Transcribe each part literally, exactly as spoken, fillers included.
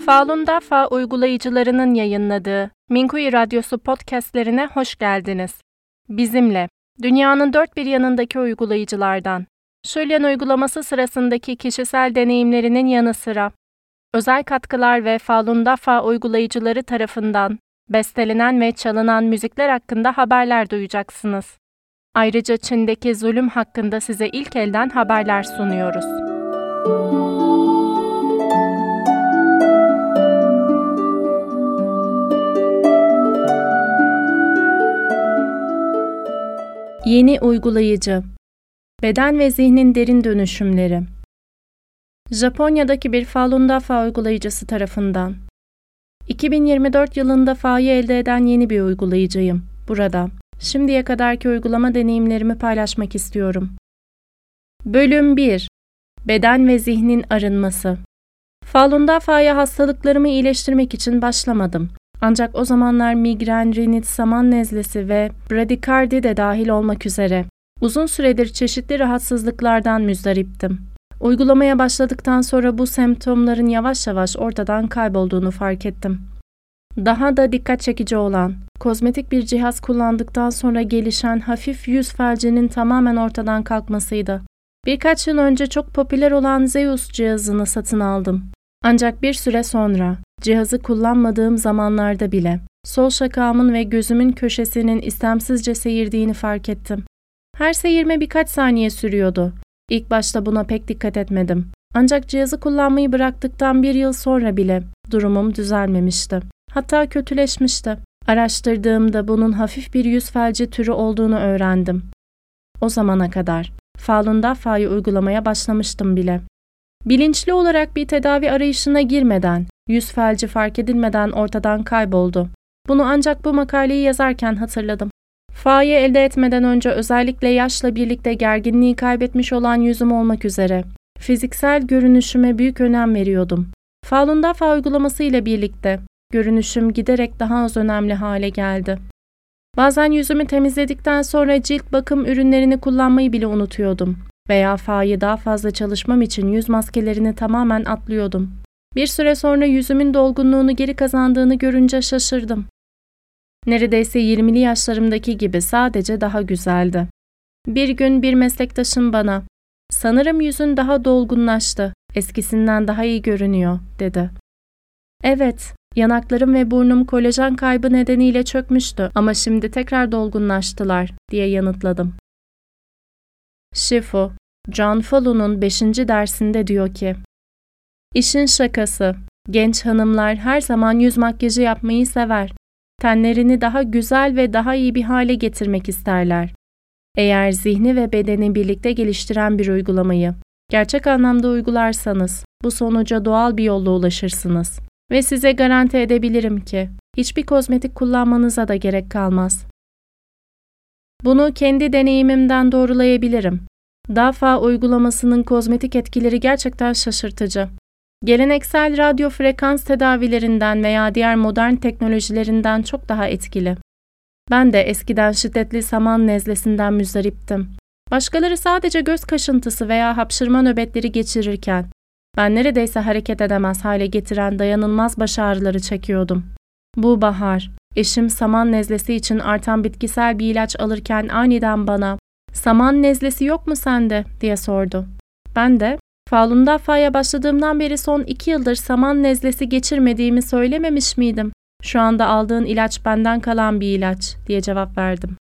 Falun Dafa uygulayıcılarının yayınladığı Minkuyu Radyosu podcastlerine hoş geldiniz. Bizimle, dünyanın dört bir yanındaki uygulayıcılardan, Şölyen uygulaması sırasındaki kişisel deneyimlerinin yanı sıra, özel katkılar ve Falun Dafa uygulayıcıları tarafından bestelenen ve çalınan müzikler hakkında haberler duyacaksınız. Ayrıca Çin'deki zulüm hakkında size ilk elden haberler sunuyoruz. Yeni uygulayıcı. Beden ve zihnin derin dönüşümleri. Japonya'daki bir Falun Dafa uygulayıcısı tarafından. iki bin yirmi dört yılında Fa'yı elde eden yeni bir uygulayıcıyım. Burada, şimdiye kadarki uygulama deneyimlerimi paylaşmak istiyorum. Bölüm bir. Beden ve zihnin arınması. Falun Dafa'ya hastalıklarımı iyileştirmek için başlamadım. Ancak o zamanlar migren, rinit, saman nezlesi ve bradikardi de dahil olmak üzere uzun süredir çeşitli rahatsızlıklardan müzdariptim. Uygulamaya başladıktan sonra bu semptomların yavaş yavaş ortadan kaybolduğunu fark ettim. Daha da dikkat çekici olan, kozmetik bir cihaz kullandıktan sonra gelişen hafif yüz felcinin tamamen ortadan kalkmasıydı. Birkaç yıl önce çok popüler olan Zeus cihazını satın aldım. Ancak bir süre sonra, cihazı kullanmadığım zamanlarda bile, sol şakağımın ve gözümün köşesinin istemsizce seyirdiğini fark ettim. Her seyirme birkaç saniye sürüyordu. İlk başta buna pek dikkat etmedim. Ancak cihazı kullanmayı bıraktıktan bir yıl sonra bile durumum düzelmemişti. Hatta kötüleşmişti. Araştırdığımda bunun hafif bir yüz felci türü olduğunu öğrendim. O zamana kadar Falun Dafa'yı uygulamaya başlamıştım bile. Bilinçli olarak bir tedavi arayışına girmeden, yüz felci fark edilmeden ortadan kayboldu. Bunu ancak bu makaleyi yazarken hatırladım. Fa'yı elde etmeden önce özellikle yaşla birlikte gerginliği kaybetmiş olan yüzüm olmak üzere fiziksel görünüşüme büyük önem veriyordum. Falun Dafa uygulaması ile birlikte görünüşüm giderek daha az önemli hale geldi. Bazen yüzümü temizledikten sonra cilt bakım ürünlerini kullanmayı bile unutuyordum. Veya Fa'yı daha fazla çalışmam için yüz maskelerini tamamen atlıyordum. Bir süre sonra yüzümün dolgunluğunu geri kazandığını görünce şaşırdım. Neredeyse yirmili yaşlarımdaki gibi sadece daha güzeldi. Bir gün bir meslektaşım bana, "Sanırım yüzün daha dolgunlaştı, eskisinden daha iyi görünüyor," dedi. Evet, yanaklarım ve burnum kolajen kaybı nedeniyle çökmüştü ama şimdi tekrar dolgunlaştılar, diye yanıtladım. Shifu, John Falun'un beşinci dersinde diyor ki, "İşin şakası, genç hanımlar her zaman yüz makyajı yapmayı sever. Tenlerini daha güzel ve daha iyi bir hale getirmek isterler. Eğer zihni ve bedeni birlikte geliştiren bir uygulamayı gerçek anlamda uygularsanız bu sonuca doğal bir yolla ulaşırsınız. Ve size garanti edebilirim ki hiçbir kozmetik kullanmanıza da gerek kalmaz. Bunu kendi deneyimimden doğrulayabilirim. Dafa uygulamasının kozmetik etkileri gerçekten şaşırtıcı. Geleneksel radyo frekans tedavilerinden veya diğer modern teknolojilerinden çok daha etkili. Ben de eskiden şiddetli saman nezlesinden müzdariptim. Başkaları sadece göz kaşıntısı veya hapşırma nöbetleri geçirirken, ben neredeyse hareket edemez hale getiren dayanılmaz baş ağrıları çekiyordum. Bu bahar, eşim saman nezlesi için artan bitkisel bir ilaç alırken aniden bana, "Saman nezlesi yok mu sende?" diye sordu. Ben de, Falun Dafa'ya başladığımdan beri son iki yıldır saman nezlesi geçirmediğimi söylememiş miydim? Şu anda aldığın ilaç benden kalan bir ilaç, diye cevap verdim.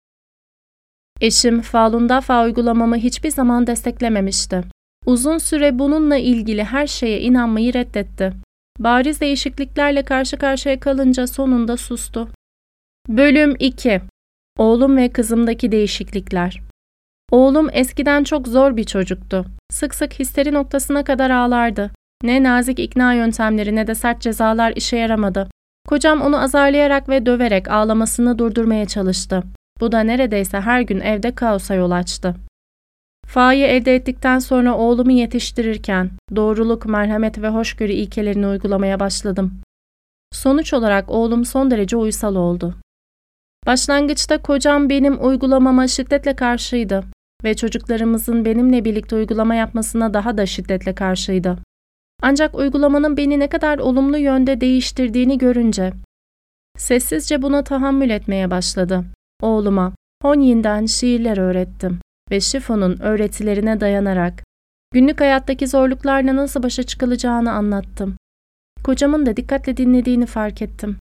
Eşim Falun Dafa uygulamamı hiçbir zaman desteklememişti. Uzun süre bununla ilgili her şeye inanmayı reddetti. Bariz değişikliklerle karşı karşıya kalınca sonunda sustu. Bölüm iki. Oğlum ve kızımdaki değişiklikler. Oğlum eskiden çok zor bir çocuktu. Sık sık histeri noktasına kadar ağlardı. Ne nazik ikna yöntemleri ne de sert cezalar işe yaramadı. Kocam onu azarlayarak ve döverek ağlamasını durdurmaya çalıştı. Bu da neredeyse her gün evde kaosa yol açtı. Fa'yı elde ettikten sonra oğlumu yetiştirirken doğruluk, merhamet ve hoşgörü ilkelerini uygulamaya başladım. Sonuç olarak oğlum son derece uysal oldu. Başlangıçta kocam benim uygulamama şiddetle karşıydı ve çocuklarımızın benimle birlikte uygulama yapmasına daha da şiddetle karşıydı. Ancak uygulamanın beni ne kadar olumlu yönde değiştirdiğini görünce sessizce buna tahammül etmeye başladı. Oğluma Honyin'den şiirler öğrettim ve Şifu'nun öğretilerine dayanarak günlük hayattaki zorluklarla nasıl başa çıkılacağını anlattım. Kocamın da dikkatle dinlediğini fark ettim.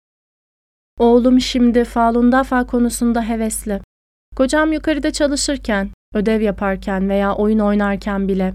Oğlum şimdi Falun Dafa konusunda hevesli. Kocam yukarıda çalışırken, ödev yaparken veya oyun oynarken bile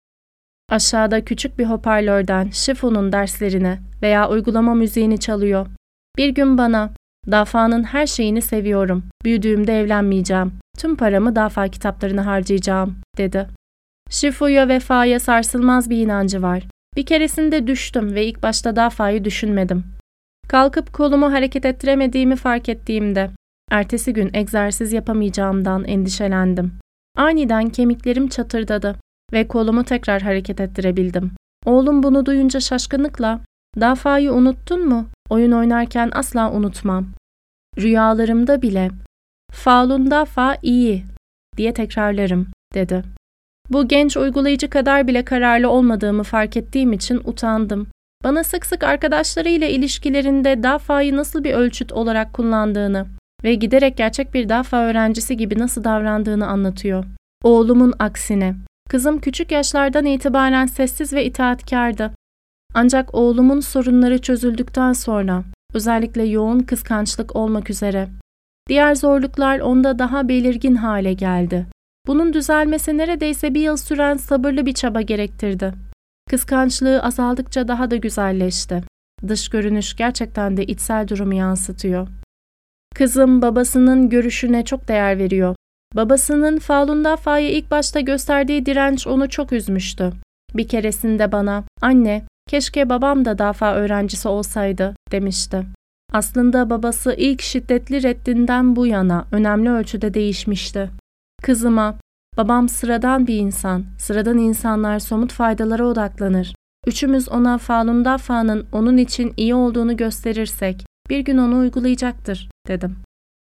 aşağıda küçük bir hoparlörden Şifu'nun derslerini veya uygulama müziğini çalıyor. Bir gün bana, Dafa'nın her şeyini seviyorum, büyüdüğümde evlenmeyeceğim, tüm paramı Dafa kitaplarına harcayacağım, dedi. Şifu'ya ve Fa'ya sarsılmaz bir inancı var. Bir keresinde düştüm ve ilk başta Dafa'yı düşünmedim. Kalkıp kolumu hareket ettiremediğimi fark ettiğimde, ertesi gün egzersiz yapamayacağımdan endişelendim. Aniden kemiklerim çatırdadı ve kolumu tekrar hareket ettirebildim. Oğlum bunu duyunca şaşkınlıkla, "Dafa'yı unuttun mu? Oyun oynarken asla unutmam. Rüyalarımda bile, Falun Dafa iyi diye tekrarlarım," dedi. Bu genç uygulayıcı kadar bile kararlı olmadığımı fark ettiğim için utandım. Bana sık sık arkadaşlarıyla ilişkilerinde Dafa'yı nasıl bir ölçüt olarak kullandığını ve giderek gerçek bir Dafa öğrencisi gibi nasıl davrandığını anlatıyor. Oğlumun aksine, kızım küçük yaşlardan itibaren sessiz ve itaatkardı. Ancak oğlumun sorunları çözüldükten sonra, özellikle yoğun kıskançlık olmak üzere, diğer zorluklar onda daha belirgin hale geldi. Bunun düzelmesi neredeyse bir yıl süren sabırlı bir çaba gerektirdi. Kıskançlığı azaldıkça daha da güzelleşti. Dış görünüş gerçekten de içsel durumu yansıtıyor. Kızım babasının görüşüne çok değer veriyor. Babasının Falun Dafa'ya ilk başta gösterdiği direnç onu çok üzmüştü. Bir keresinde bana, "Anne, keşke babam da Dafa öğrencisi olsaydı," demişti. Aslında babası ilk şiddetli reddinden bu yana önemli ölçüde değişmişti. Kızıma, "Babam sıradan bir insan, sıradan insanlar somut faydalara odaklanır. Üçümüz ona Falun Dafa'nın onun için iyi olduğunu gösterirsek, bir gün onu uygulayacaktır," dedim.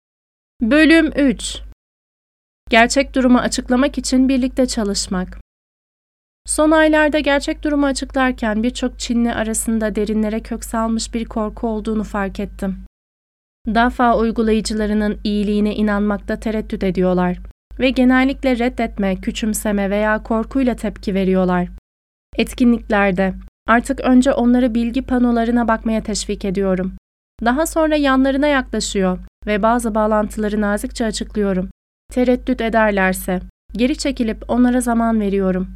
Bölüm üç. Gerçek durumu açıklamak için birlikte çalışmak. Son aylarda gerçek durumu açıklarken birçok Çinli arasında derinlere kök salmış bir korku olduğunu fark ettim. Dafa uygulayıcılarının iyiliğine inanmakta tereddüt ediyorlar ve genellikle reddetme, küçümseme veya korkuyla tepki veriyorlar. Etkinliklerde artık önce onları bilgi panolarına bakmaya teşvik ediyorum. Daha sonra yanlarına yaklaşıyor ve bazı bağlantıları nazikçe açıklıyorum. Tereddüt ederlerse geri çekilip onlara zaman veriyorum.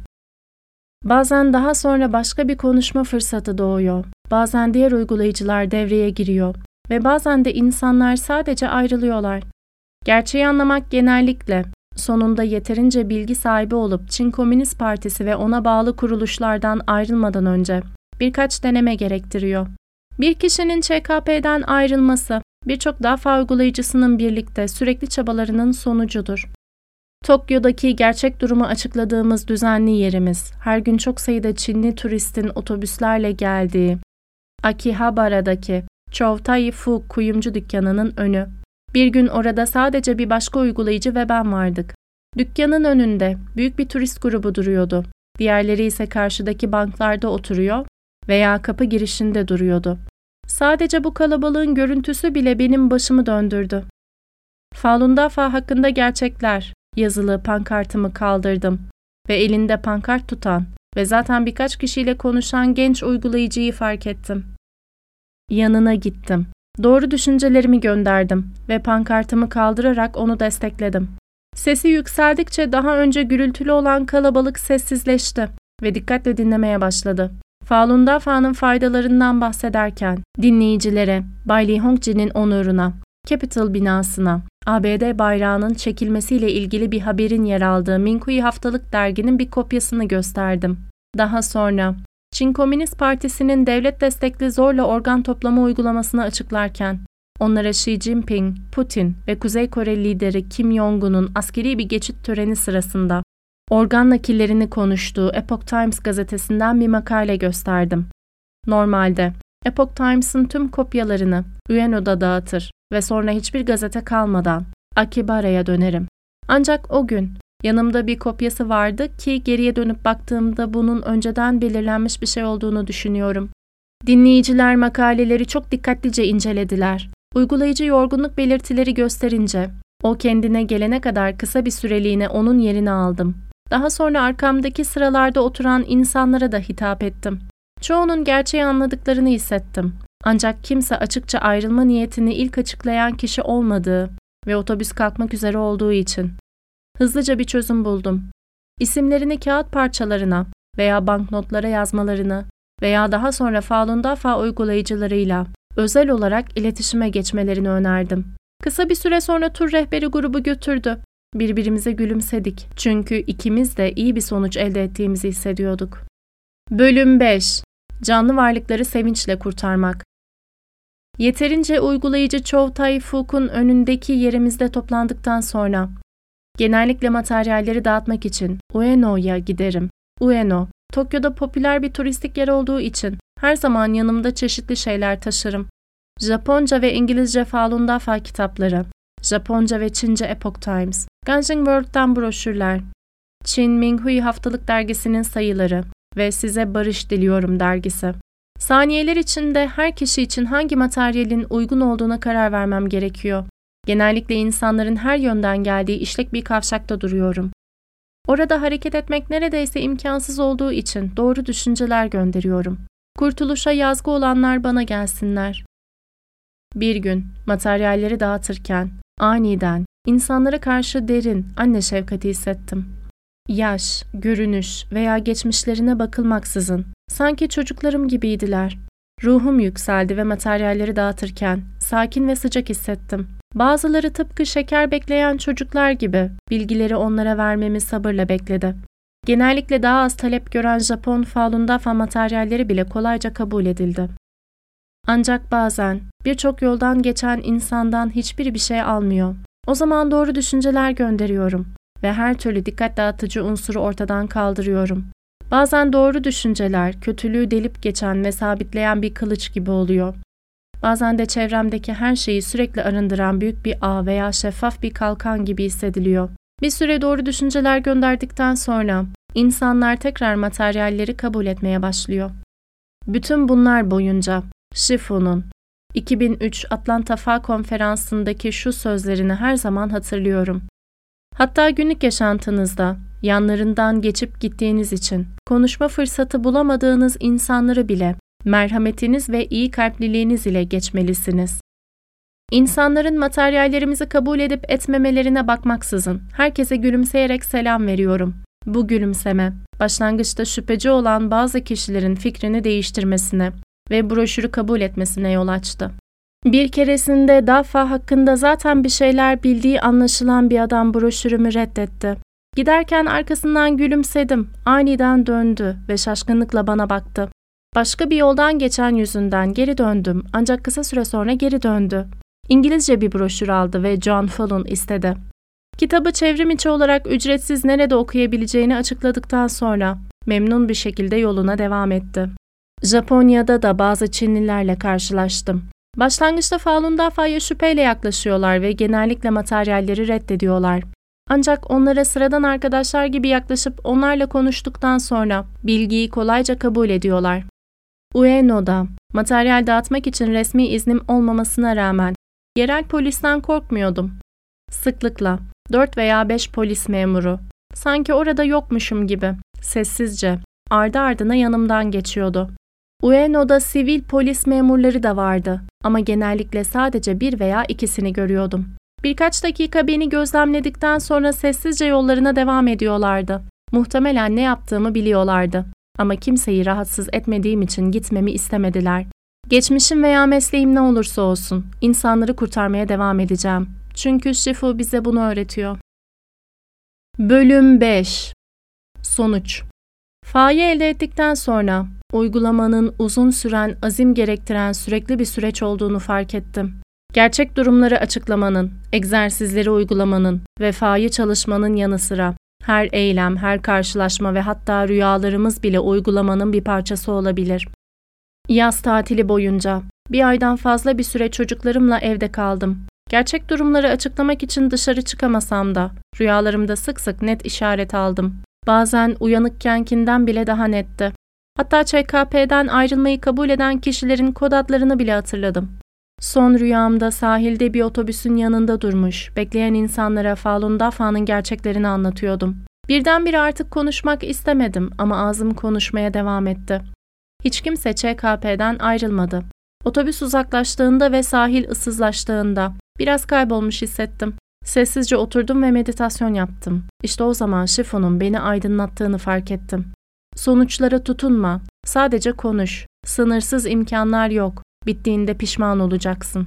Bazen daha sonra başka bir konuşma fırsatı doğuyor. Bazen diğer uygulayıcılar devreye giriyor ve bazen de insanlar sadece ayrılıyorlar. Gerçeği anlamak genellikle sonunda yeterince bilgi sahibi olup Çin Komünist Partisi ve ona bağlı kuruluşlardan ayrılmadan önce birkaç deneme gerektiriyor. Bir kişinin Ç K P'den ayrılması birçok Dafa uygulayıcısının birlikte sürekli çabalarının sonucudur. Tokyo'daki gerçek durumu açıkladığımız düzenli yerimiz, her gün çok sayıda Çinli turistin otobüslerle geldiği Akihabara'daki Chow-Tai-Fu kuyumcu dükkanının önü. Bir gün orada sadece bir başka uygulayıcı ve ben vardık. Dükkanın önünde büyük bir turist grubu duruyordu. Diğerleri ise karşıdaki banklarda oturuyor veya kapı girişinde duruyordu. Sadece bu kalabalığın görüntüsü bile benim başımı döndürdü. Falun Dafa hakkında gerçekler yazılı pankartımı kaldırdım ve elinde pankart tutan ve zaten birkaç kişiyle konuşan genç uygulayıcıyı fark ettim. Yanına gittim. Doğru düşüncelerimi gönderdim ve pankartımı kaldırarak onu destekledim. Sesi yükseldikçe daha önce gürültülü olan kalabalık sessizleşti ve dikkatle dinlemeye başladı. Falun Dafa'nın faydalarından bahsederken dinleyicilere Bay Li Hongji'nin onuruna, Capitol binasına, A B D bayrağının çekilmesiyle ilgili bir haberin yer aldığı Minhui haftalık derginin bir kopyasını gösterdim. Daha sonra Çin Komünist Partisi'nin devlet destekli zorla organ toplama uygulamasını açıklarken onlara Xi Jinping, Putin ve Kuzey Kore lideri Kim Jong-un'un askeri bir geçit töreni sırasında organ nakillerini konuştuğu Epoch Times gazetesinden bir makale gösterdim. Normalde Epoch Times'ın tüm kopyalarını Ueno'da dağıtır ve sonra hiçbir gazete kalmadan Akihabara'ya dönerim. Ancak o gün Yanımda bir kopyası vardı ki geriye dönüp baktığımda bunun önceden belirlenmiş bir şey olduğunu düşünüyorum. Dinleyiciler makaleleri çok dikkatlice incelediler. Uygulayıcı yorgunluk belirtileri gösterince, o kendine gelene kadar kısa bir süreliğine onun yerini aldım. Daha sonra arkamdaki sıralarda oturan insanlara da hitap ettim. Çoğunun gerçeği anladıklarını hissettim. Ancak kimse açıkça ayrılma niyetini ilk açıklayan kişi olmadığı ve otobüs kalkmak üzere olduğu için. Hızlıca bir çözüm buldum. İsimlerini kağıt parçalarına veya banknotlara yazmalarını veya daha sonra Falun Dafa uygulayıcılarıyla özel olarak iletişime geçmelerini önerdim. Kısa bir süre sonra tur rehberi grubu götürdü. Birbirimize gülümsedik. Çünkü ikimiz de iyi bir sonuç elde ettiğimizi hissediyorduk. Bölüm beş. Canlı varlıkları sevinçle kurtarmak. Yeterince uygulayıcı Chow Tai Fook'un önündeki yerimizde toplandıktan sonra genellikle materyalleri dağıtmak için Ueno'ya giderim. Ueno, Tokyo'da popüler bir turistik yer olduğu için her zaman yanımda çeşitli şeyler taşırım. Japonca ve İngilizce Falun Dafa kitapları, Japonca ve Çince Epoch Times, Ganjing World'dan broşürler, Çin Minghui haftalık dergisinin sayıları ve Size Barış Diliyorum dergisi. Saniyeler içinde her kişi için hangi materyalin uygun olduğuna karar vermem gerekiyor. Genellikle insanların her yönden geldiği işlek bir kavşakta duruyorum. Orada hareket etmek neredeyse imkansız olduğu için doğru düşünceler gönderiyorum. Kurtuluşa yazgı olanlar bana gelsinler. Bir gün materyalleri dağıtırken aniden insanlara karşı derin anne şefkati hissettim. Yaş, görünüş veya geçmişlerine bakılmaksızın sanki çocuklarım gibiydiler. Ruhum yükseldi ve materyalleri dağıtırken sakin ve sıcak hissettim. Bazıları tıpkı şeker bekleyen çocuklar gibi bilgileri onlara vermemi sabırla bekledi. Genellikle daha az talep gören Japon Falun Dafa materyalleri bile kolayca kabul edildi. Ancak bazen birçok yoldan geçen insandan hiçbiri bir şey almıyor. O zaman doğru düşünceler gönderiyorum ve her türlü dikkat dağıtıcı unsuru ortadan kaldırıyorum. Bazen doğru düşünceler kötülüğü delip geçen ve sabitleyen bir kılıç gibi oluyor. Bazen de çevremdeki her şeyi sürekli arındıran büyük bir ağ veya şeffaf bir kalkan gibi hissediliyor. Bir süre doğru düşünceler gönderdikten sonra insanlar tekrar materyalleri kabul etmeye başlıyor. Bütün bunlar boyunca Shifu'nun iki bin üç Atlanta Fa Konferansı'ndaki şu sözlerini her zaman hatırlıyorum. Hatta günlük yaşantınızda yanlarından geçip gittiğiniz için konuşma fırsatı bulamadığınız insanları bile merhametiniz ve iyi kalpliliğiniz ile geçmelisiniz. İnsanların materyallerimizi kabul edip etmemelerine bakmaksızın herkese gülümseyerek selam veriyorum. Bu gülümseme, başlangıçta şüpheci olan bazı kişilerin fikrini değiştirmesine ve broşürü kabul etmesine yol açtı. Bir keresinde Dafa hakkında zaten bir şeyler bildiği anlaşılan bir adam broşürümü reddetti. Giderken arkasından gülümsedim, aniden döndü ve şaşkınlıkla bana baktı. Başka bir yoldan geçen yüzünden geri döndüm ancak kısa süre sonra geri döndü. İngilizce bir broşür aldı ve John Fallon istedi. Kitabı çevrim içi olarak ücretsiz nerede okuyabileceğini açıkladıktan sonra memnun bir şekilde yoluna devam etti. Japonya'da da bazı Çinlilerle karşılaştım. Başlangıçta Falun Dafa'ya şüpheyle yaklaşıyorlar ve genellikle materyalleri reddediyorlar. Ancak onlara sıradan arkadaşlar gibi yaklaşıp onlarla konuştuktan sonra bilgiyi kolayca kabul ediyorlar. Ueno'da materyal dağıtmak için resmi iznim olmamasına rağmen yerel polisten korkmuyordum. Sıklıkla dört veya beş polis memuru, sanki orada yokmuşum gibi, sessizce, ardı ardına yanımdan geçiyordu. Ueno'da sivil polis memurları da vardı ama genellikle sadece bir veya ikisini görüyordum. Birkaç dakika beni gözlemledikten sonra sessizce yollarına devam ediyorlardı. Muhtemelen ne yaptığımı biliyorlardı ama kimseyi rahatsız etmediğim için gitmemi istemediler. Geçmişim veya mesleğim ne olursa olsun insanları kurtarmaya devam edeceğim. Çünkü Shifu bize bunu öğretiyor. Bölüm beş. Sonuç. Fa'yı elde ettikten sonra uygulamanın uzun süren, azim gerektiren sürekli bir süreç olduğunu fark ettim. Gerçek durumları açıklamanın, egzersizleri uygulamanın ve Fa'yı çalışmanın yanı sıra her eylem, her karşılaşma ve hatta rüyalarımız bile uygulamanın bir parçası olabilir. Yaz tatili boyunca bir aydan fazla bir süre çocuklarımla evde kaldım. Gerçek durumları açıklamak için dışarı çıkamasam da, rüyalarımda sık sık net işaret aldım. Bazen uyanıkkenkinden bile daha netti. Hatta Ç K P'den ayrılmayı kabul eden kişilerin kod adlarını bile hatırladım. Son rüyamda sahilde bir otobüsün yanında durmuş, bekleyen insanlara Falun Dafa'nın gerçeklerini anlatıyordum. Birdenbire artık konuşmak istemedim ama ağzım konuşmaya devam etti. Hiç kimse Ç K P'den ayrılmadı. Otobüs uzaklaştığında ve sahil ıssızlaştığında biraz kaybolmuş hissettim. Sessizce oturdum ve meditasyon yaptım. İşte o zaman Şifu'nun beni aydınlattığını fark ettim. Sonuçlara tutunma, sadece konuş. Sınırsız imkanlar yok. Bittiğinde pişman olacaksın.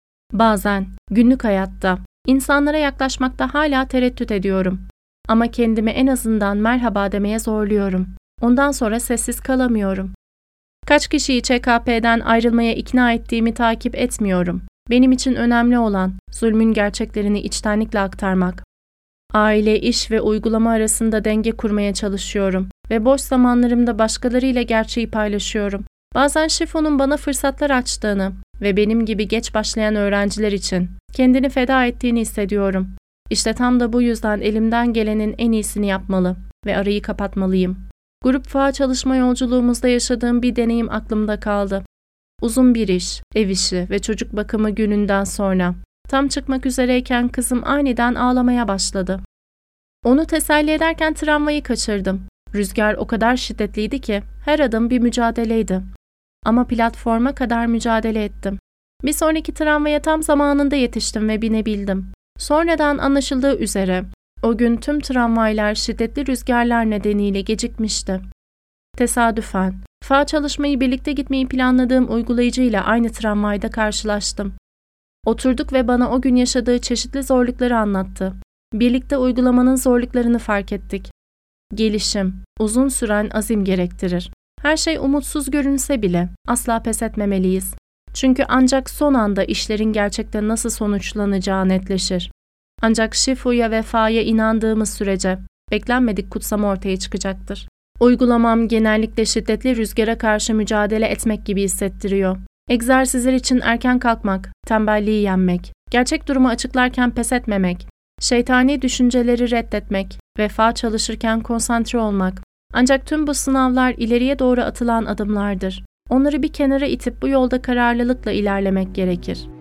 Bazen, günlük hayatta, insanlara yaklaşmakta hala tereddüt ediyorum. Ama kendimi en azından merhaba demeye zorluyorum. Ondan sonra sessiz kalamıyorum. Kaç kişiyi Ç K P'den ayrılmaya ikna ettiğimi takip etmiyorum. Benim için önemli olan zulmün gerçeklerini içtenlikle aktarmak. Aile, iş ve uygulama arasında denge kurmaya çalışıyorum ve boş zamanlarımda başkalarıyla gerçeği paylaşıyorum. Bazen Şifu'nun bana fırsatlar açtığını ve benim gibi geç başlayan öğrenciler için kendini feda ettiğini hissediyorum. İşte tam da bu yüzden elimden gelenin en iyisini yapmalı ve arayı kapatmalıyım. Grup F A çalışma yolculuğumuzda yaşadığım bir deneyim aklımda kaldı. Uzun bir iş, ev işi ve çocuk bakımı gününden sonra tam çıkmak üzereyken kızım aniden ağlamaya başladı. Onu teselli ederken tramvayı kaçırdım. Rüzgar o kadar şiddetliydi ki her adım bir mücadeleydi. Ama platforma kadar mücadele ettim. Bir sonraki tramvaya tam zamanında yetiştim ve binebildim. Sonradan anlaşıldığı üzere o gün tüm tramvaylar şiddetli rüzgarlar nedeniyle gecikmişti. Tesadüfen, F A çalışmayı birlikte gitmeyi planladığım uygulayıcıyla aynı tramvayda karşılaştım. Oturduk ve bana o gün yaşadığı çeşitli zorlukları anlattı. Birlikte uygulamanın zorluklarını fark ettik. Gelişim, uzun süren azim gerektirir. Her şey umutsuz görünse bile asla pes etmemeliyiz. Çünkü ancak son anda işlerin gerçekten nasıl sonuçlanacağı netleşir. Ancak Shifu'ya ve F A'ya inandığımız sürece beklenmedik kutsama ortaya çıkacaktır. Uygulamam genellikle şiddetli rüzgara karşı mücadele etmek gibi hissettiriyor. Egzersizler için erken kalkmak, tembelliği yenmek, gerçek durumu açıklarken pes etmemek, şeytani düşünceleri reddetmek ve F A çalışırken konsantre olmak. Ancak tüm bu sınavlar ileriye doğru atılan adımlardır. Onları bir kenara itip bu yolda kararlılıkla ilerlemek gerekir.